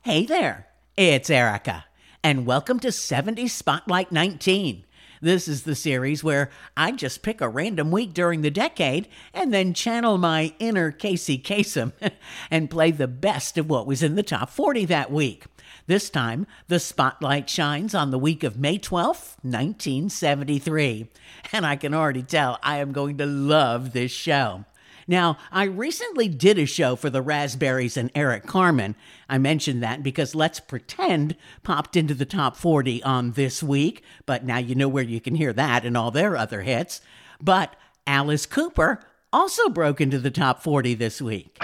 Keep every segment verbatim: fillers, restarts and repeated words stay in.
Hey there, it's Erica, and welcome to seventies Spotlight nineteen. This is the series where I just pick a random week during the decade and then channel my inner Casey Kasem and play the best of what was in the top forty that week. This time, the spotlight shines on the week of May twelfth, nineteen seventy-three, and I can already tell I am going to love this show. Now, I recently did a show for the Raspberries and Eric Carmen. I mentioned that because Let's Pretend popped into the top forty on this week, but now you know where you can hear that and all their other hits. But Alice Cooper also broke into the top forty this week.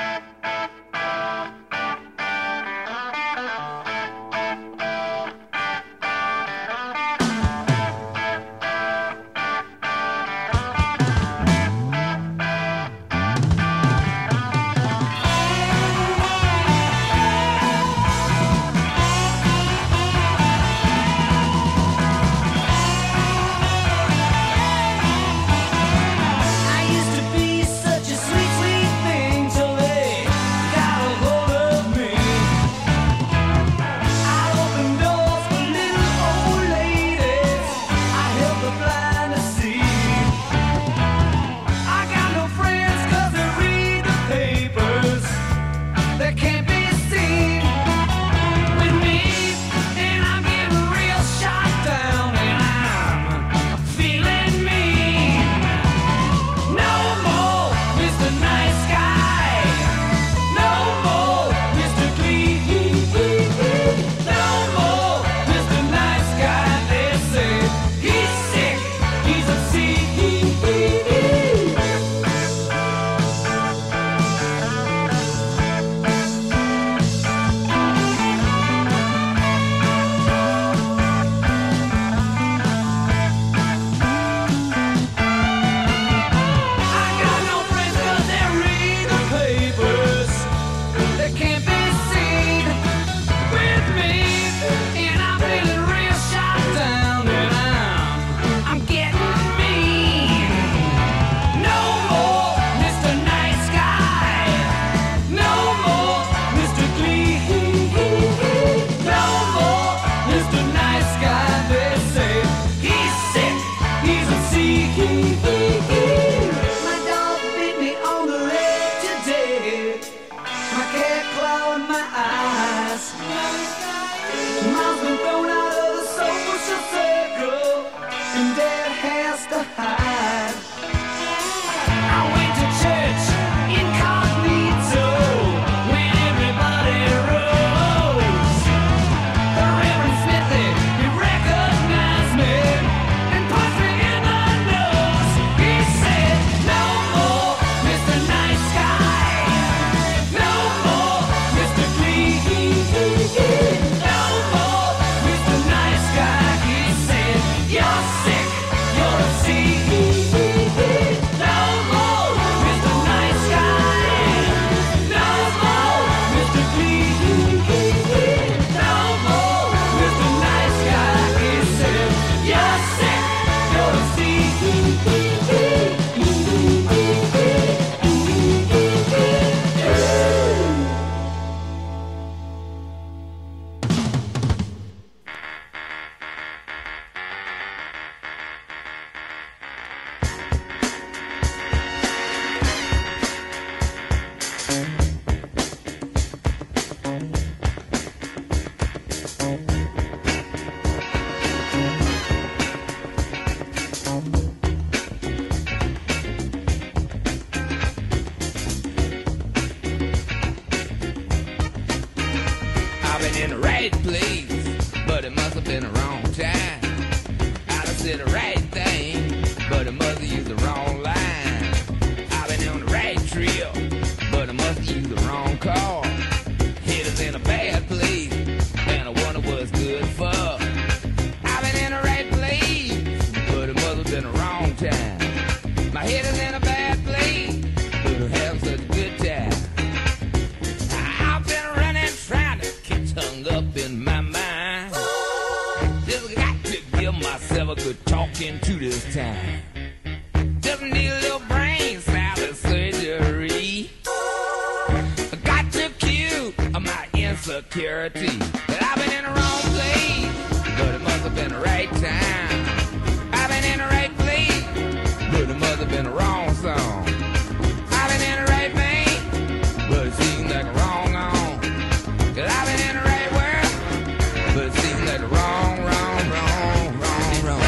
security. I've been in the wrong place, but it must have been the right time. I've been in the right place, but it must have been the wrong song. I've been in the right vein, but it seems like a wrong on. Cause I've been in the right world, but it seems like a wrong, wrong, wrong, wrong, wrong.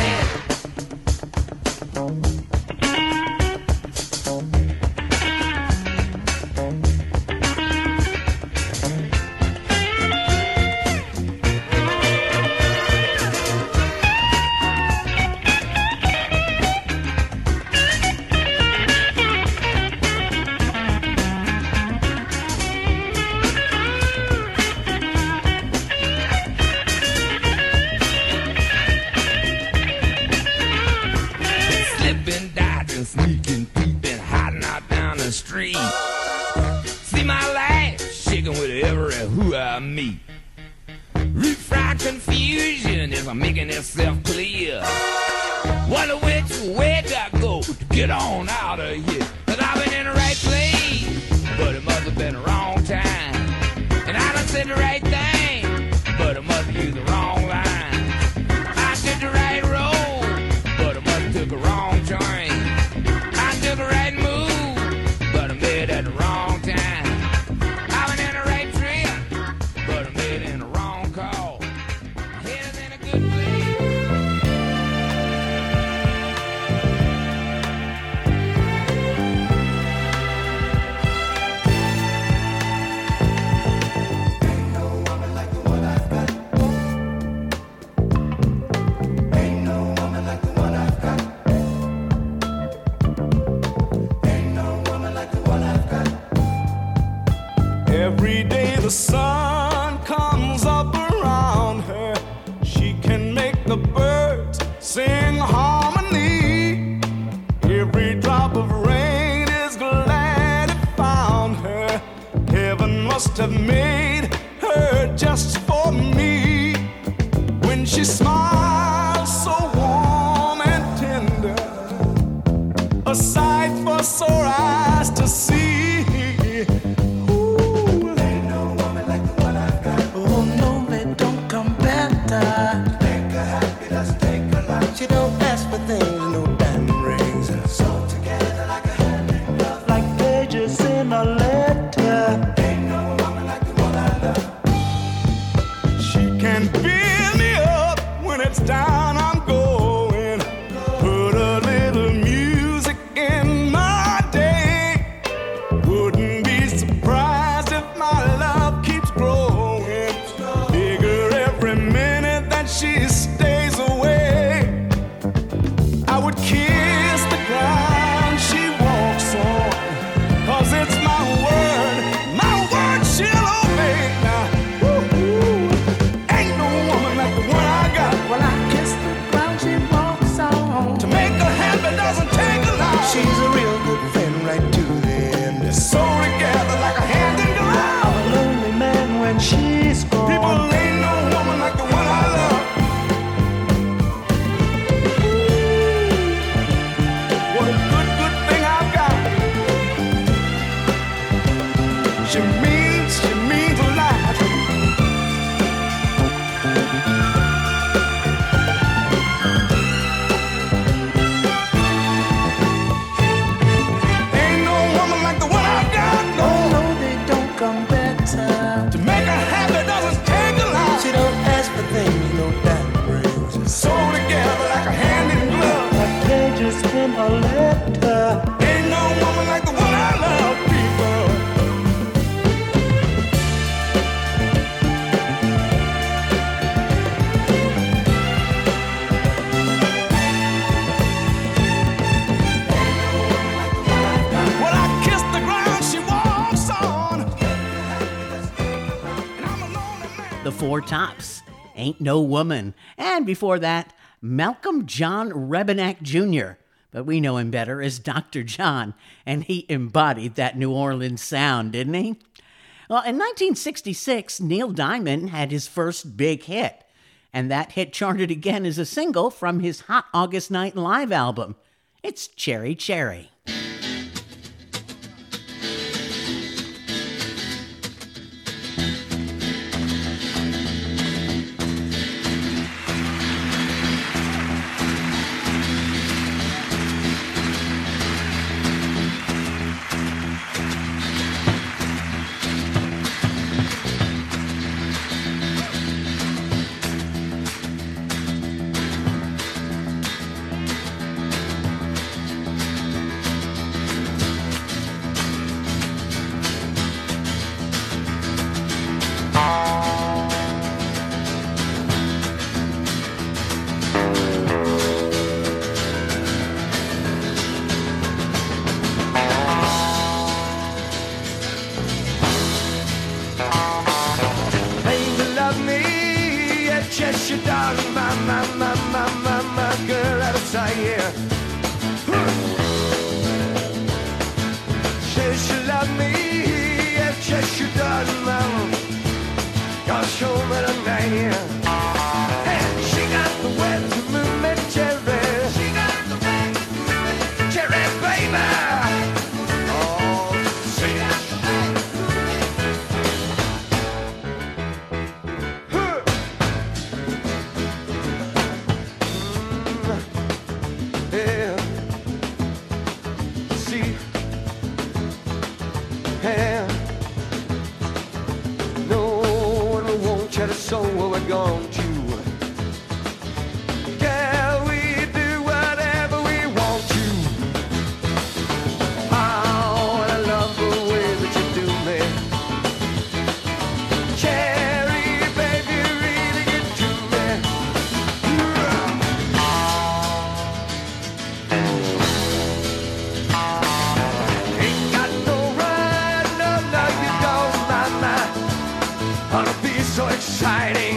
Sneaking, peeping, hiding out down the street. See my life shaking with every who I meet. Refried confusion is making itself clear. Wonder which way I go to get on out of here. Cause I've been in the right place, but it must have been the wrong time. And I done said the right thing, but it must have used the wrong line. I took the right road, but it must have took a wrong turn. Took the right move, but I made it at the wrong time. I've been in the right trip, but I made it in the wrong call. Headed in a good Ain't no woman like the one I've got. Ain't no woman like the one I've got. Every day the sun comes up around her. She can make the birds sing harmony. Every drop of rain is glad it found her. Heaven must have made her just for me. When she smiles so warm and tender, a sight for sore eyes to see. She don't ask for things, no diamond rings. Sew together like a hand in glove, Like pages in a letter. ain't no woman like the one I love. She can build me up when it's down I'm going. Put a little music in my day. Wouldn't be surprised if my love keeps growing. Bigger every minute that she stays away. I would kiss the ground she walks on, cause it's my word, my word she'll obey. Now, woo-hoo, ain't no woman like the one I got. Well, I kiss the ground she walks on. To make her happy doesn't take a lot. She's a real good friend right to the end. So together like a hand in glove. I'm a lonely man when she's gone. People, ain't no woman like the one I love. What a good, good thing I've got. She means, she means a lot. Ain't no woman like the one I've got, no. No, they don't come better. To make her happy doesn't take a lot. She don't ask for things, no diamond rings. Sew together like a hand in glove. Like pages in a letter. Ain't no woman like the one I love, people. Well, I kiss the ground she walks on. And I'm a lonely man. The Four Tops, Ain't No Woman. And before that, Malcolm John Rebenak Junior But we know him better as Doctor John, and he embodied that New Orleans sound, didn't he? Well, in nineteen sixty-six, Neil Diamond had his first big hit, and that hit charted again as a single from his Hot August Night Live album. It's Cherry Cherry. Cheshire darling, my, my, my, my, my, my girl out of sight, yeah. Says she love me, yeah, Cheshire darling, mama. Gotta show me tonight, yeah. Hey, she got the way to move me, cherry. She got the way to move me, cherry, baby. Oh, see. So we're going to, girl, we do whatever we want to. Oh, and I love the way that you do me. Cherry, baby, really get to me. Ain't got no right, no, no, you don't, my, my. Ought to be so exciting.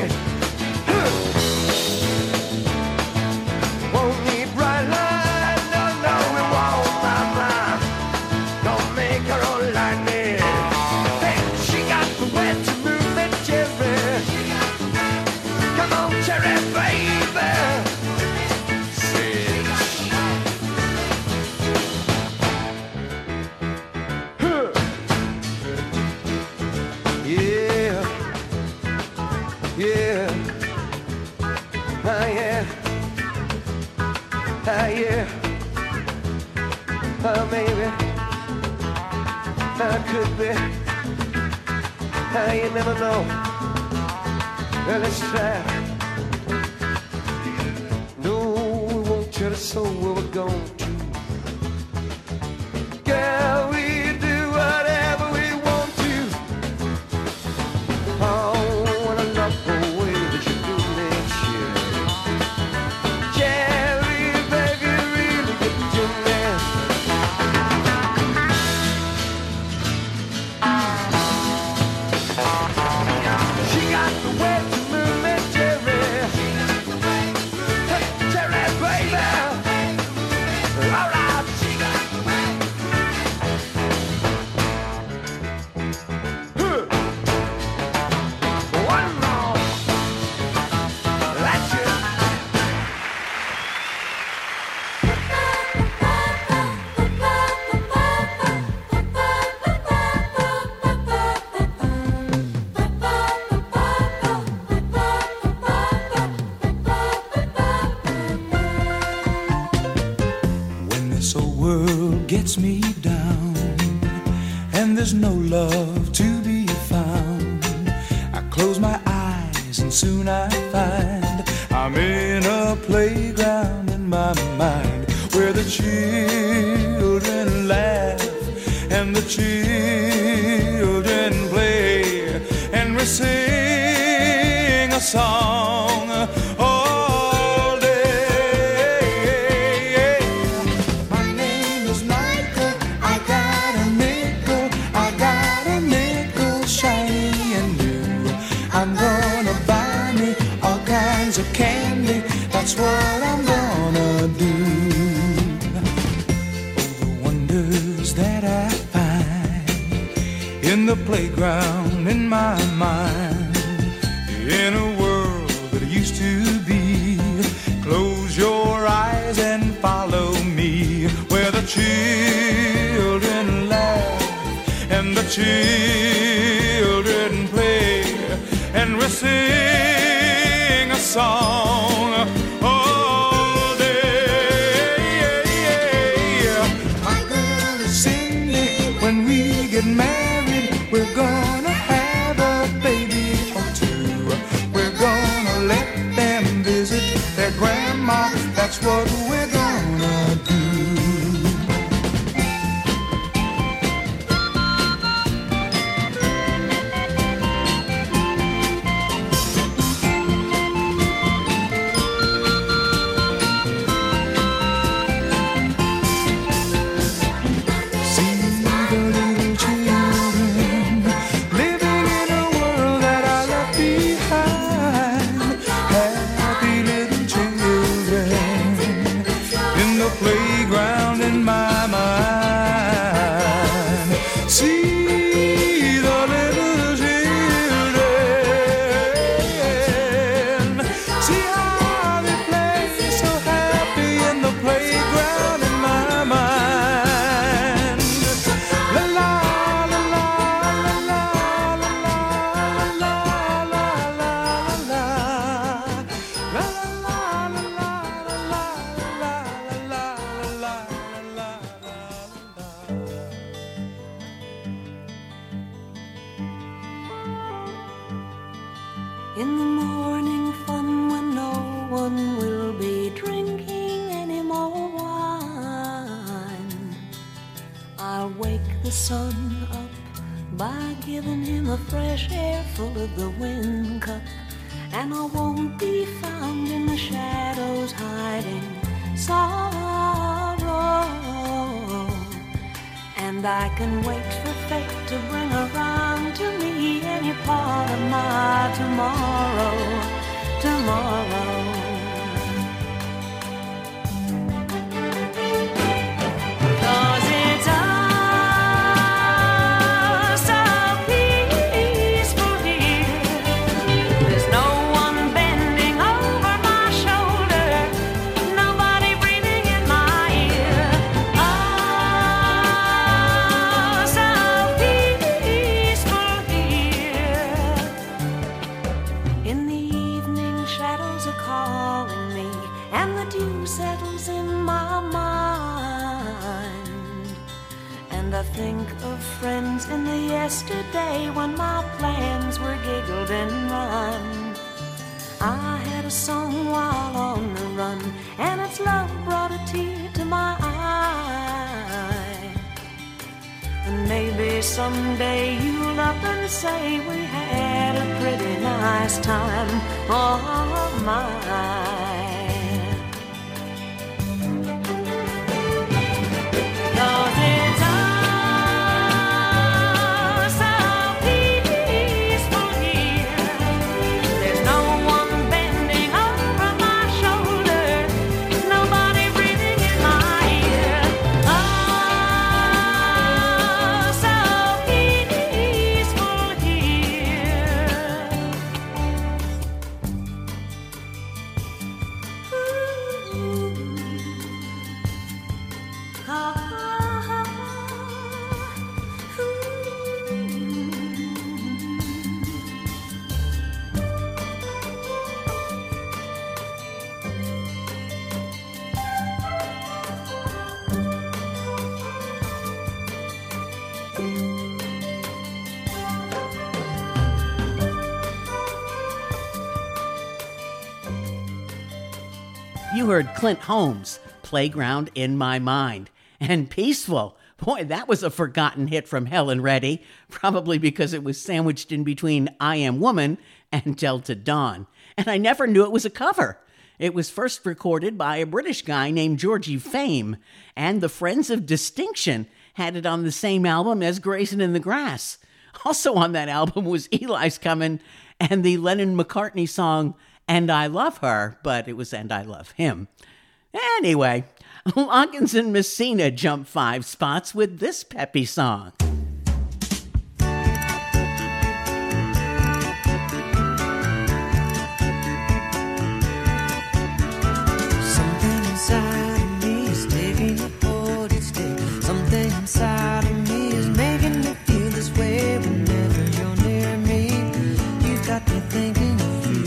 Won't need bright light, no, no, we won't, mama. Don't make her own lightning. Hey, she got the way to move me, cherry. Come on, cherry, baby. Sing. Huh. Yeah. Yeah, ah yeah, ah yeah, ah maybe, ah could be, ah you never know. Well, let's try. No, we won't tell us so where we're going to. Girl, we do whatever we want to. Oh. Gets me down, and there's no love to be found. I close my eyes and soon I find I'm in a playground in my mind, where the children laugh and the children play, and we sing a song all day. My name is Michael, I got a nickel, I got a nickel shiny and new. I'm gonna buy me all kinds of candy, that's what I'm gonna do. Oh, the wonders that I find in the playground in my mind, in a world that used to be. Close your eyes and follow me, where the children laugh and the children play, and we sing a song all day. My girl is Cindy, when we get married, we're gonna have a baby or two. We're gonna let them visit their grandma, that's what we're gonna do. In the morning fun when no one will be drinking any more wine, I'll wake the sun up by giving him a fresh air full of the wind cup. And I won't be found in the shadows hiding sorrow. And I can wait for fate to bring around to me any part of my tomorrow, tomorrow. Cause it's all so peaceful here. There's no one bending over my shoulder, nobody breathing in my ear. Oh, so peaceful here. In the evening, shadows are calling me, and the dew settles in my mind. And I think of friends in the yesterday when my plans were giggled and rhymed. I had a song while on the run, and its love brought a tear to my eye. And maybe someday you'll up and say we had a pretty nice time, oh my. Cause it's all so peaceful here. There's no one bending over my shoulder, nobody breathing in my ear. Oh, so peaceful here. Ooh. Ah. You heard Clint Holmes, Playground in My Mind. And Peaceful. Boy, that was a forgotten hit from Helen Reddy, probably because it was sandwiched in between I Am Woman and Delta Dawn. And I never knew it was a cover. It was first recorded by a British guy named Georgie Fame, and the Friends of Distinction had it on the same album as Grazing in the Grass. Also on that album was Eli's Comin' and the Lennon-McCartney song And I Love Her, but it was And I Love Him. Anyway, Loggins and Messina jump five spots with this peppy song. Something inside of me is taking a hold each day. Something inside of me is making me feel this way whenever you're near me. You've got me thinking of you.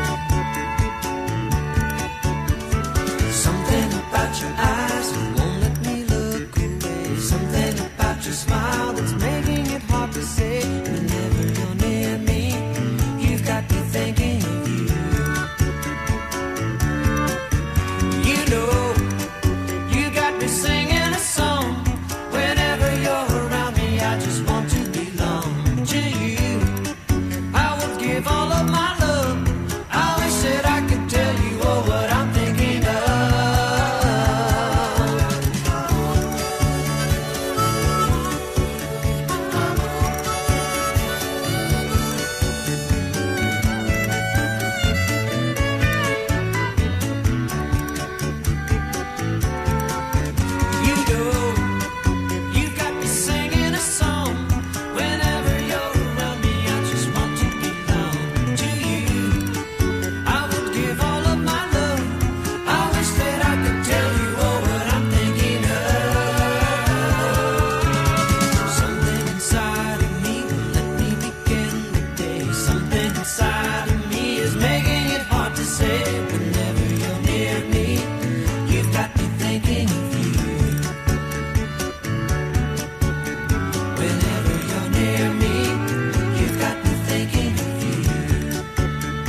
Something about your eyes that won't let me look away. Something about your smile that's making it hard to say. Whenever you're near me, you've got me thinking of you. You know, you got me singing a song. Whenever you're around me, I just want to belong to you. I would give all of my love. I wish that I could tell you all what I'm thinking of. You know, you've got me singing a song. Whenever you're around me, I just want to belong to you. I would give all of my love. I wish that I could tell you all what I'm thinking of. Something inside of me will let me begin the day. Something inside of me is making it hard to say. Whenever you're near me, you've got me thinking of you. Whenever you're near me, you've got me thinking of you.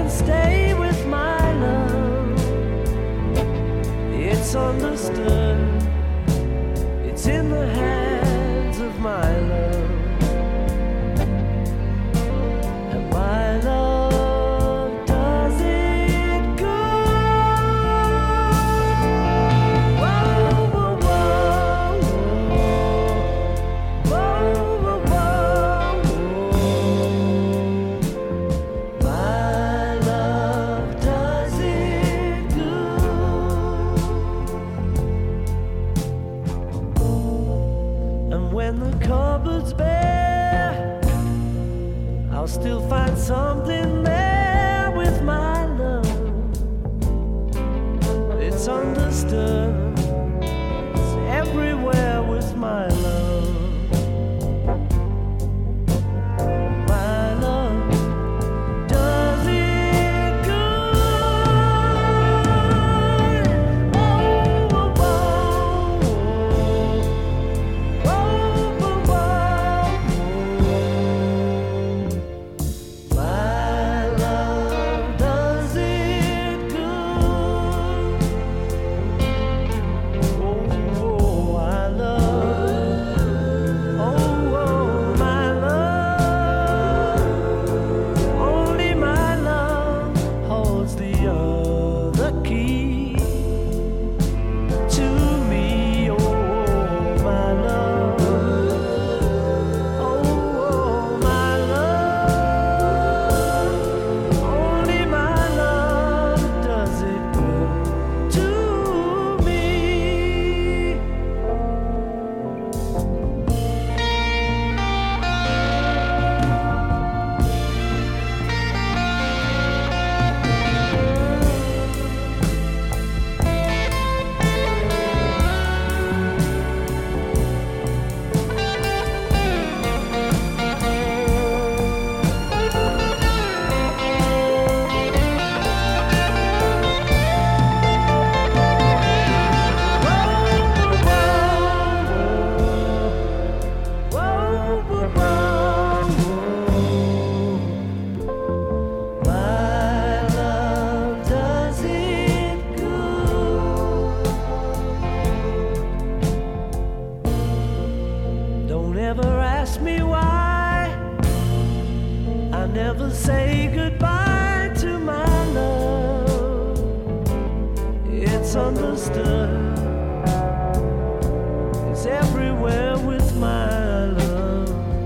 can stay with my love. It's understood. It's in the hands of my love. And my love does it good. Whoa, whoa, whoa, whoa, whoa, whoa, whoa. My love does it good. And when the cupboard's bare, I'll still find something there with my love. It's understood. It's everywhere with my love. My love does it good. Oh, oh, oh, oh, oh, oh, oh. My love does it good. Oh, oh, I love. Oh, oh, my love. Only my love holds the other key to me. Oh, my love. Oh, my love. Only my love does it good to me. Whoa, whoa, whoa. My love does it good. Don't ever ask me why. I never say goodbye to my love. It's understood. It's everywhere with my love.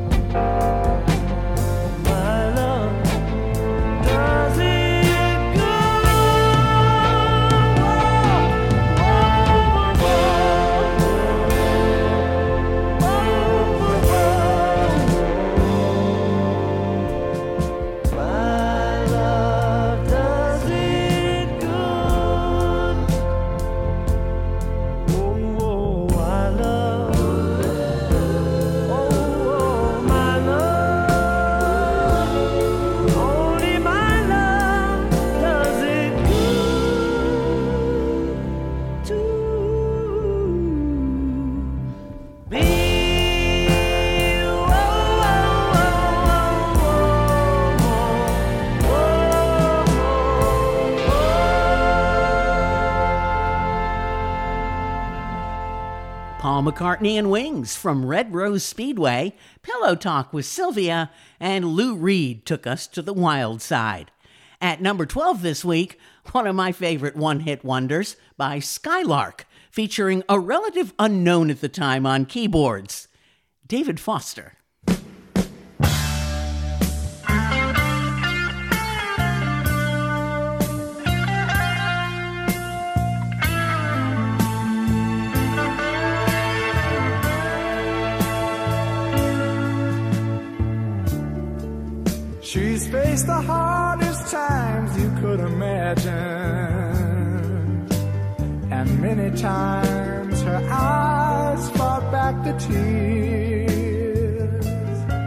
My love does it good. Whoa, whoa, whoa, whoa. My love does it good. Oh, oh, I love. Oh, oh, my love. Only my love does it good to me. Whoa, whoa, whoa, Paul McCartney and Wings from Red Rose Speedway, Pillow Talk with Sylvia, and Lou Reed took us to the wild side. At number twelve this week, one of my favorite one-hit wonders by Skylark, featuring a relative unknown at the time on keyboards, David Foster. She's faced the hardest times you could imagine, and many times her eyes fought back the tears.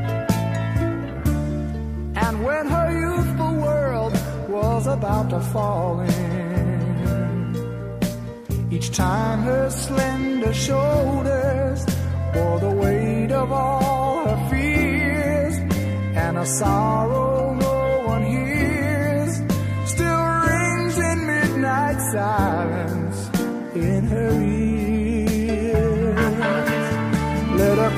And when her youthful world was about to fall in, each time her slender shoulders bore the weight of all her fears, and a sorrow no one hears. silence in her ears. Let her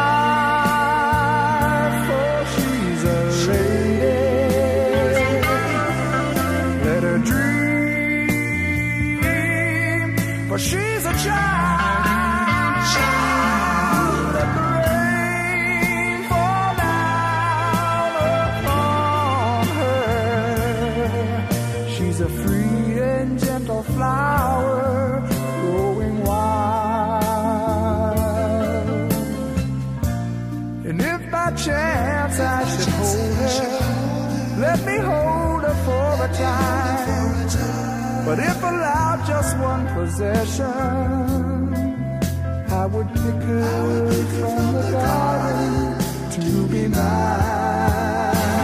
cry, for she's a lady. Let her dream, for she's a child. Let the rain fall down upon her. She's a free and gentle flower growing wild. And if by chance I should hold her, let me hold her for a time. But if allowed just one possession, I would pick her from the garden to be mine.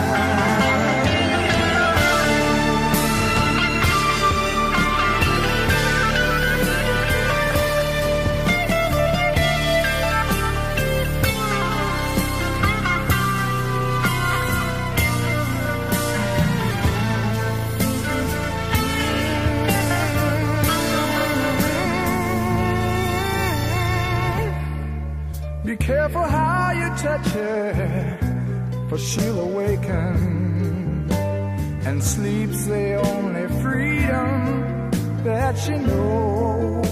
Be careful how you touch her, for she'll awaken, and sleep's the only freedom that she knows.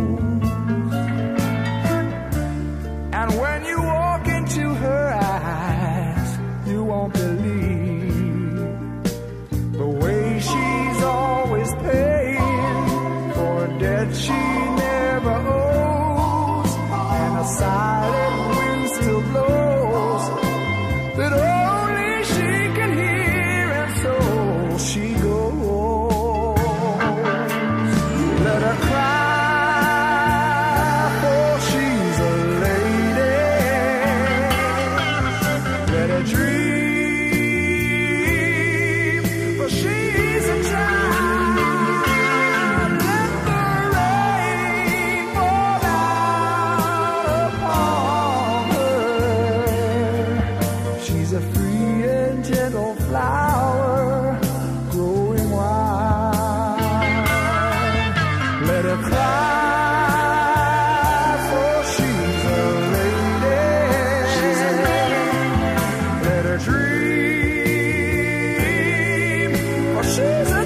And when you walk into her eyes, you won't believe the way she's always paying for a debt she never owes, and a silent wind still blows that only she can hear, and so she goes. Let her cry, for she's a lady. Let her dream, for she's a child. Let the rain fall down upon her. She's a free and gentle flower growing wild. Let her cry, for she's a lady. Let her dream, for she's a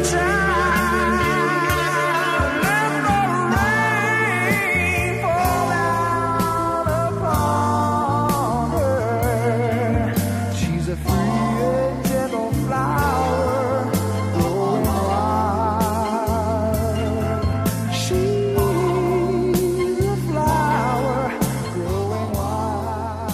child. Let the rain fall down upon her. She's a free and gentle flower growing wild. She's a flower growing wild.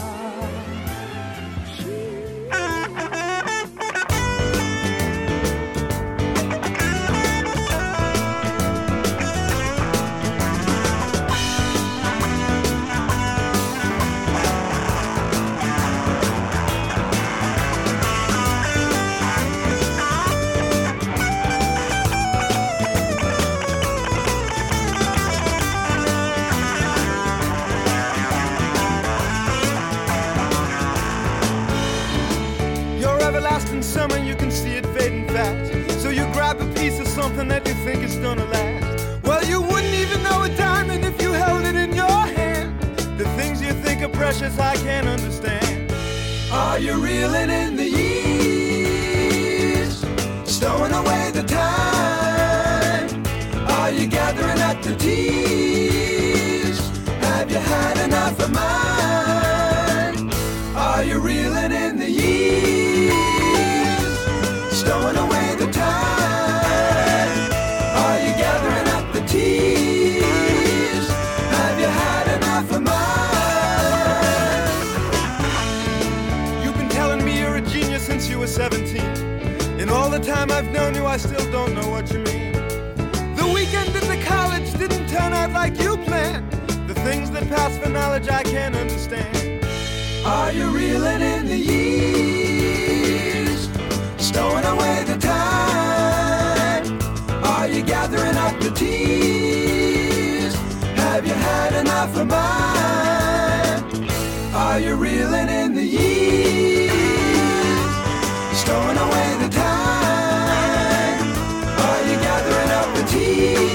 Your everlasting summer, you can see it fading fast. So you grab a piece of something that you think is gonna last. Well, you wouldn't even know a diamond if you held it in your hand. The things you think are precious, I can't understand. Are you reeling in the years, stowing away the time? Are you gathering up the tears? Have you had enough of mine? Are you reeling in the years, stowing away the time? Are you gathering up the tears? Have you had enough of mine? You've been telling me you're a genius since you were seventeen. In all the time I've known you, I still don't know what you mean. The weekend at the college didn't turn out like you planned. The things that pass for knowledge I can't understand. Are you reeling in the years, stowing away the time? Are you gathering up the tears? Have you had enough of mine? Are you reeling in the years, stowing away the time? Are you gathering up the tears?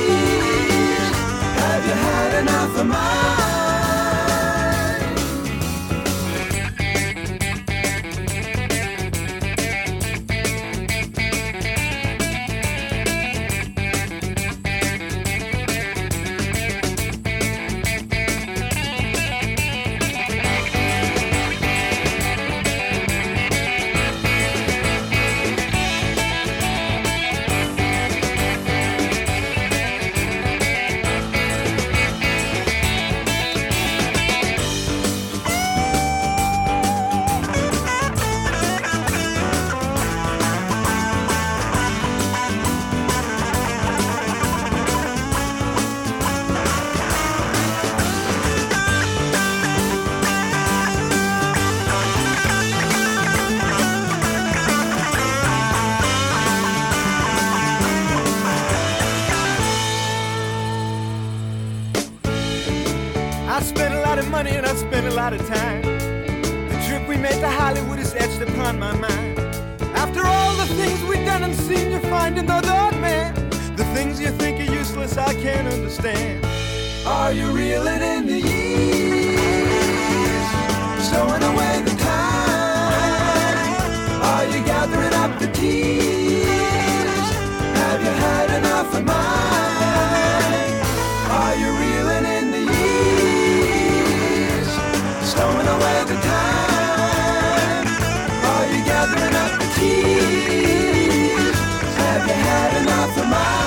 money and I've spent a lot of time. The trip we made to Hollywood is etched upon my mind. After all the things we've done and seen, you find another man. The things you think are useless, I can't understand. Are you reeling in the years, stowing away the time? Are you gathering up the tears? Have you had enough of mine? Are you reeling in the years, stowing away the time? Are you gathering up the tears? Have you had enough of mine?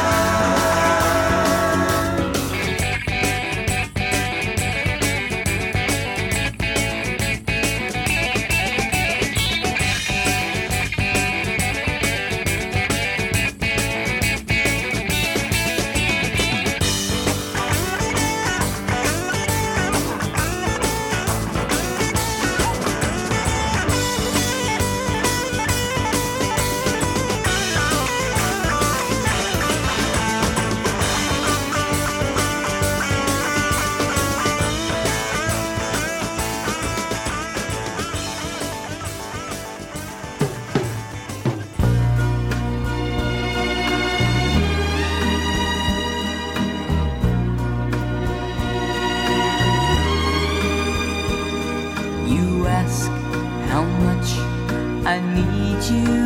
I need you.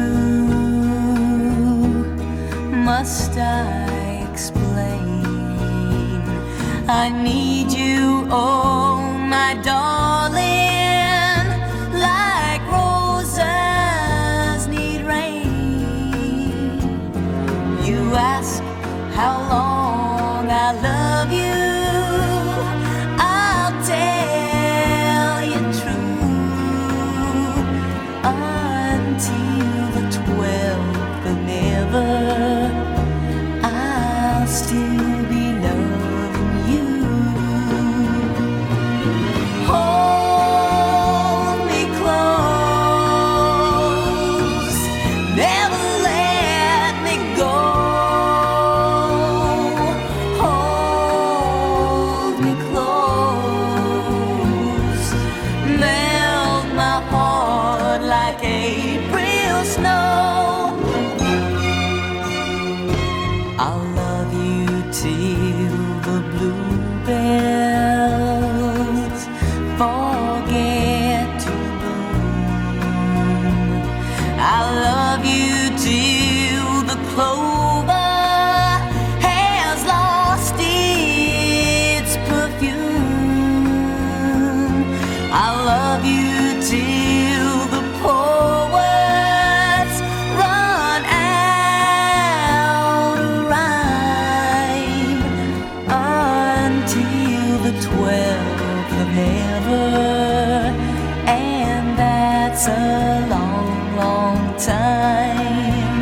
Must I explain? I need you, oh my darling, like roses need rain. You ask how long I love you. I'll tell you true until the twelfth of never. I'll still be loving you. Hold me close, never let me go. Hold me close, melt my heart like April snow. I'll love you till the bluebells forget to bloom. I'll love you till the clover has lost its perfume. I'll love you till the poets run out of rhyme, until the twelfth of never, and that's a long, long time.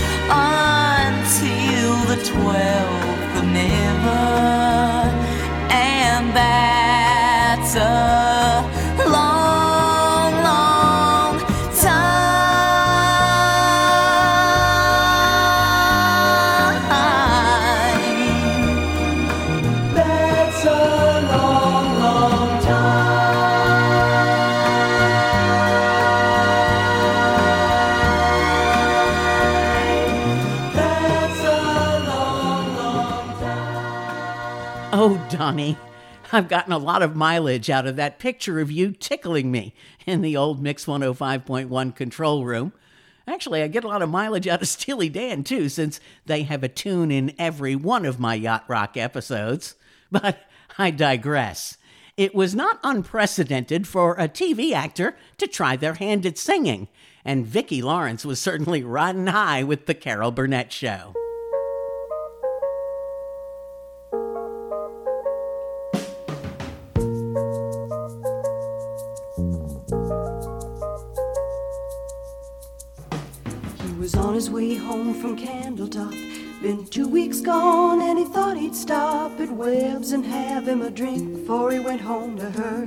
Until the twelfth of never, and that's a long, long time. That's a long, long time. That's a long, long time. Oh, Donnie, I've gotten a lot of mileage out of that picture of you tickling me in the old Mix one oh five point one control room. Actually, I get a lot of mileage out of Steely Dan, too, since they have a tune in every one of my Yacht Rock episodes. But I digress. It was not unprecedented for a T V actor to try their hand at singing, and Vicki Lawrence was certainly riding high with The Carol Burnett Show. He was on his way home from Candletop. Been two weeks gone and he thought he'd stop at Webb's and have him a drink before he went home to her.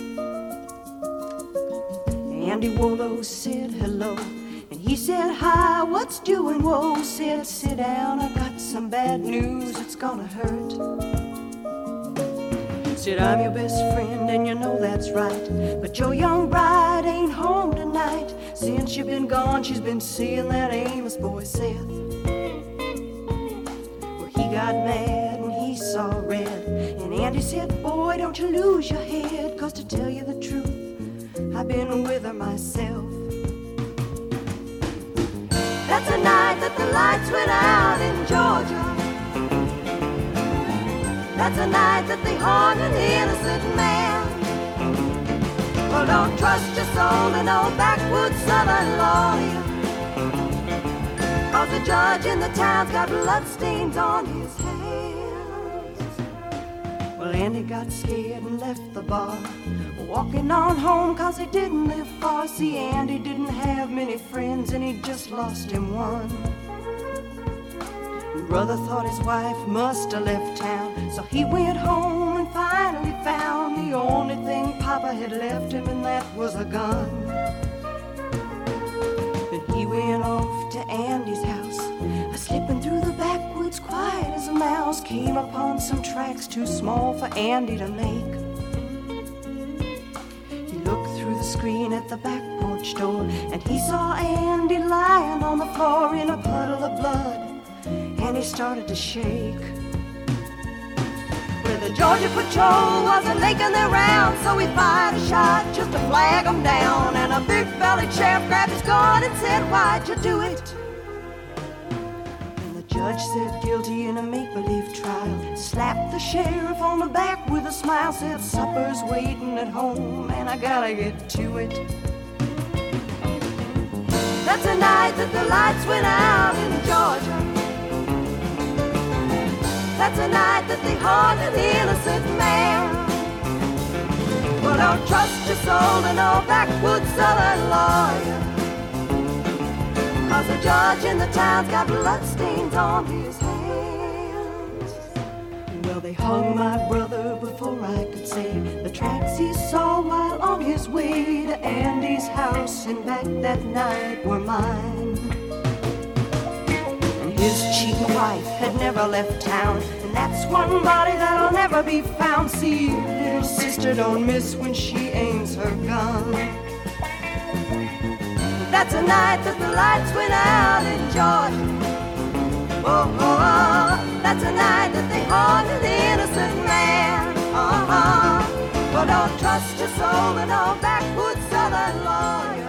Andy Wollo said hello and he said hi, what's doing? Whoa, said sit down, I got some bad news, it's gonna hurt. said, I'm your best friend, and you know that's right. But your young bride ain't home tonight. Since you've been gone, she's been seeing that Amos boy, Seth. Well, he got mad and he saw red. And Andy said, boy, don't you lose your head. Cause to tell you the truth, I've been with her myself. That's the night that the lights went out in Georgia. That's the night that they hung an innocent man. Well, don't trust your soul to no backwoods southern lawyer. Cause the judge in the town's got bloodstains on his hands. Well, Andy got scared and left the bar, walking on home cause he didn't live far. See, Andy didn't have many friends and he just lost him one. Brother thought his wife must have left town, so he went home and finally found the only thing Papa had left him, and that was a gun. Then he went off to Andy's house, a slipping through the backwoods quiet as a mouse. Came upon some tracks too small for Andy to make. He looked through the screen at the back porch door, and he saw Andy lying on the floor in a puddle of blood. And he started to shake. Well, the Georgia patrol wasn't making their round, so he fired a shot just to flag them down. And a big-bellied sheriff grabbed his gun and said, why'd you do it? And the judge said guilty in a make-believe trial, slapped the sheriff on the back with a smile, said supper's waiting at home and I gotta get to it. That's the night that the lights went out in Georgia. That's the night that they hung an innocent man. Well, don't trust your soul to no backwoods southern lawyer. Cause the judge in the town's got bloodstains on his hands. Well, they hung my brother before I could say the tracks he saw while on his way to Andy's house and back that night were mine. His cheating wife had never left town, and that's one body that'll never be found. See, little sister don't miss when she aims her gun. That's the night that the lights went out in Georgia. Oh, oh, oh. That's the night that they hung an innocent man. Uh-huh. Well, don't trust your soul to no backwoods southern lawyer.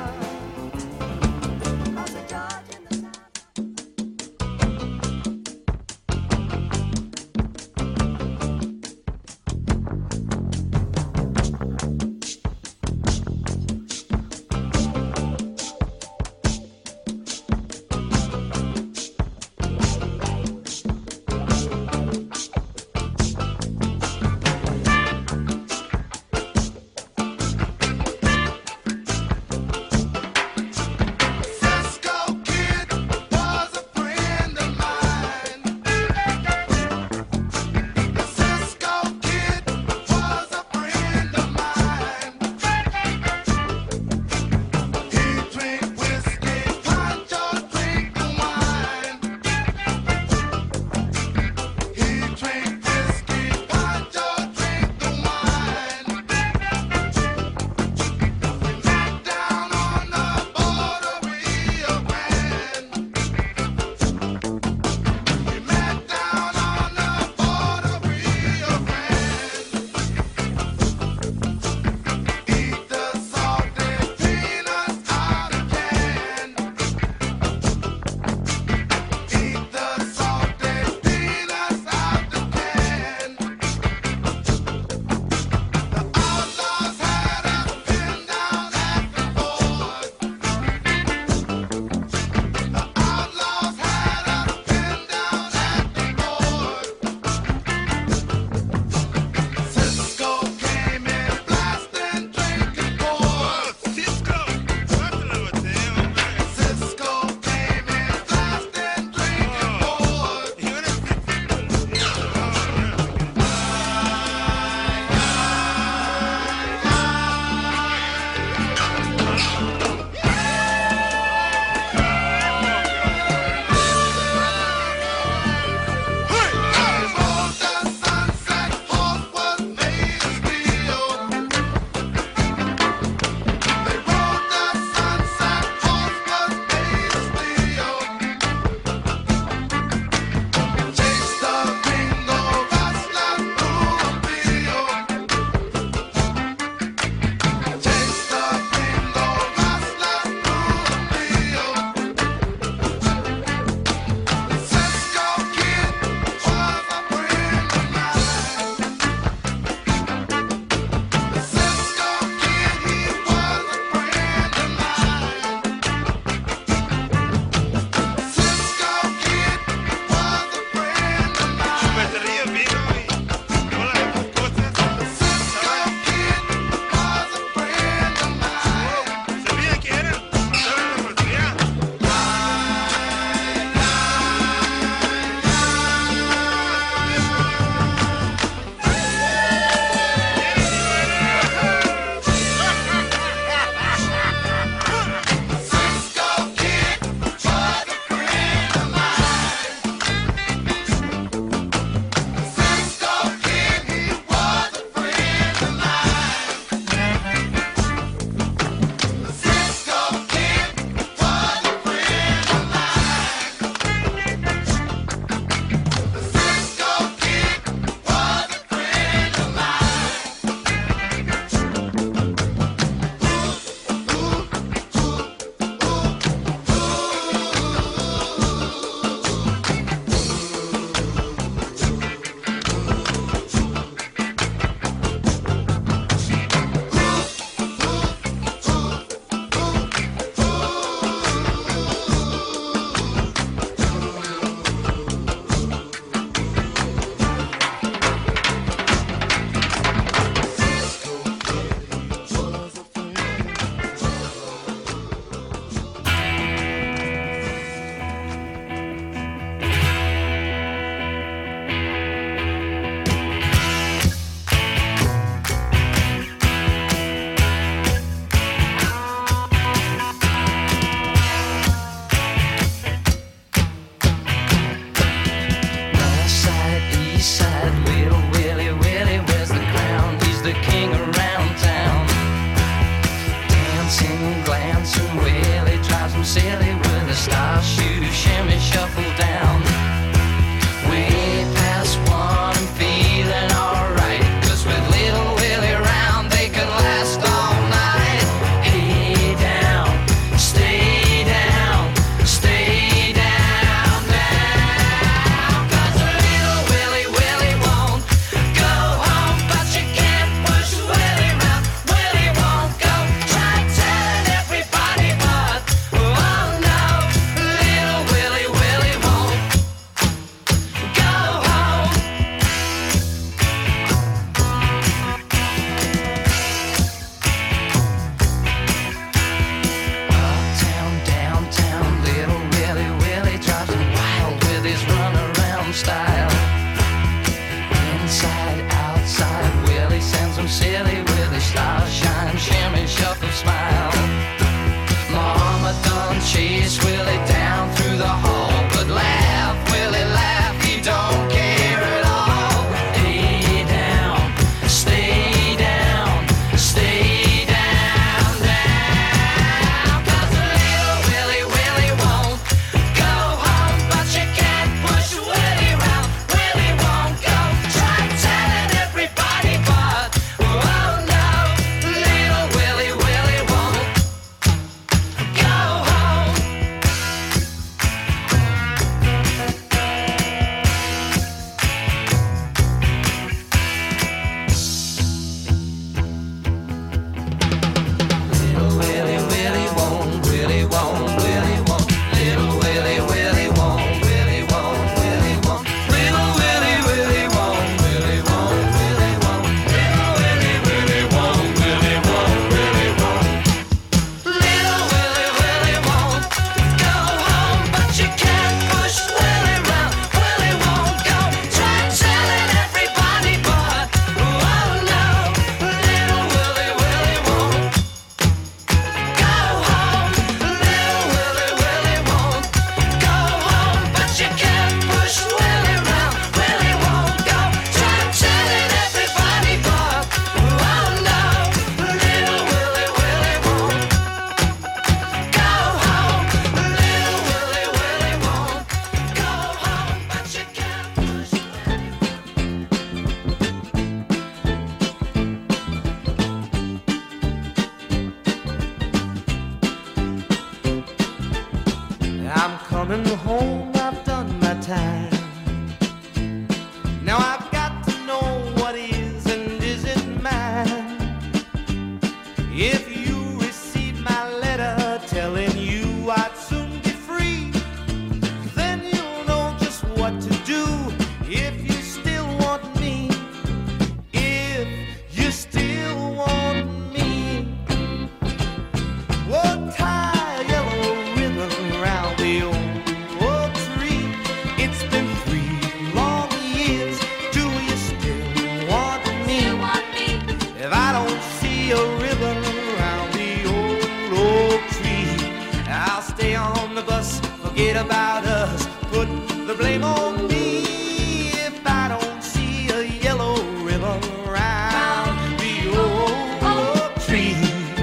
blame on me if I don't see a yellow ribbon around the old tree.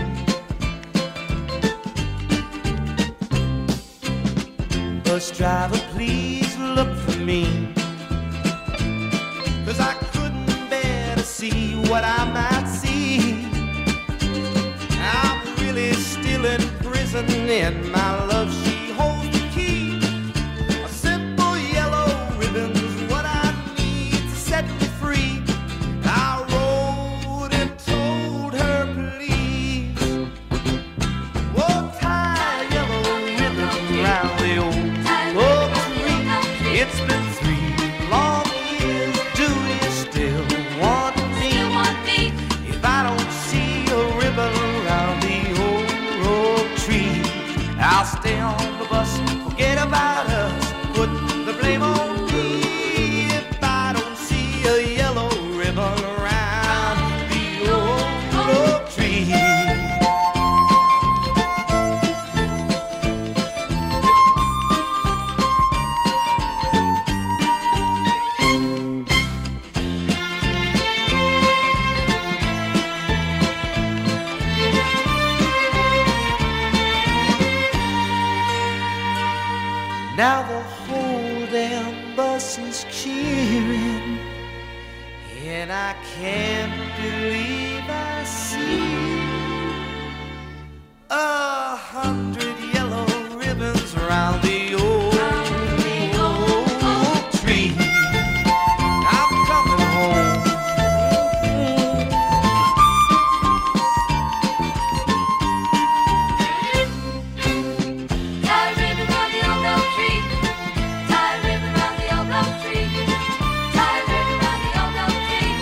Bus driver, please look for me, 'cause I couldn't bear to see what I might see. I'm really still in prison and my love, she holds the key. A simple yellow ribbon's what I need to set me free. I wrote and told her, please, oh, tie a yellow ribbon round the old oak tree. It's been three long years. Do you still want me? If I don't see a ribbon around the old oak tree, I'll stay on the bus, forget about us, put the blame on me if I don't see a yellow ribbon around the old oak tree. Now the whole damn bus is cheering, and I can't believe I see a hundred yellow ribbons around the old, old tree. I'm coming home. Tie a ribbon round the old oak tree. Tie a ribbon round the old oak tree. Tie a ribbon round the old oak tree.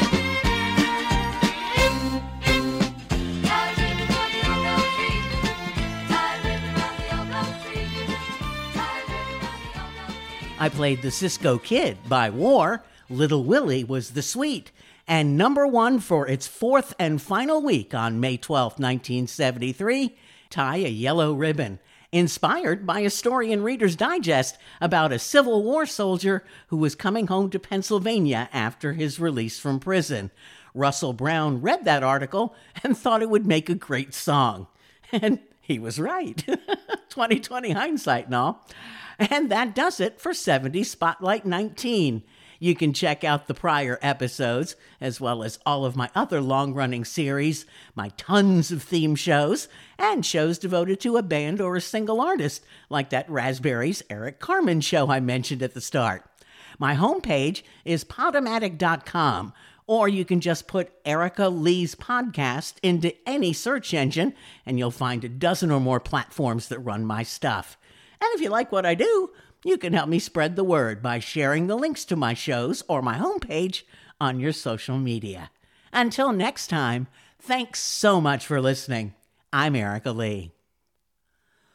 Tie a ribbon round the old oak tree. Tie a ribbon round the old oak tree. Tie a ribbon round the old oak tree. I played the Cisco Kid by War. Little Willie was the sweet. And number one for its fourth and final week on May twelfth, nineteen seventy-three, Tie a Yellow Ribbon, inspired by a story in Reader's Digest about a Civil War soldier who was coming home to Pennsylvania after his release from prison. Russell Brown read that article and thought it would make a great song. And he was right. twenty twenty hindsight and all. And that does it for seventies Spotlight nineteen. You can check out the prior episodes, as well as all of my other long-running series, my tons of theme shows, and shows devoted to a band or a single artist, like that Raspberries Eric Carmen show I mentioned at the start. My homepage is podomatic dot com, or you can just put Erica Lee's podcast into any search engine, and you'll find a dozen or more platforms that run my stuff. And if you like what I do, you can help me spread the word by sharing the links to my shows or my homepage on your social media. Until next time, thanks so much for listening. I'm Erica Lee.